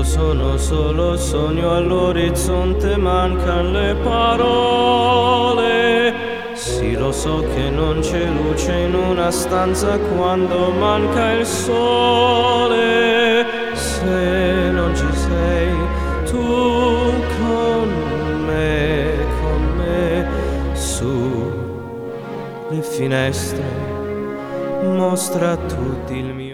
sono solo sogno, all'orizzonte mancan le parole. Sì, lo so che non c'è luce in una stanza quando manca il sole. Se non ci sei tu con me, su le finestre mostra a tutti il mio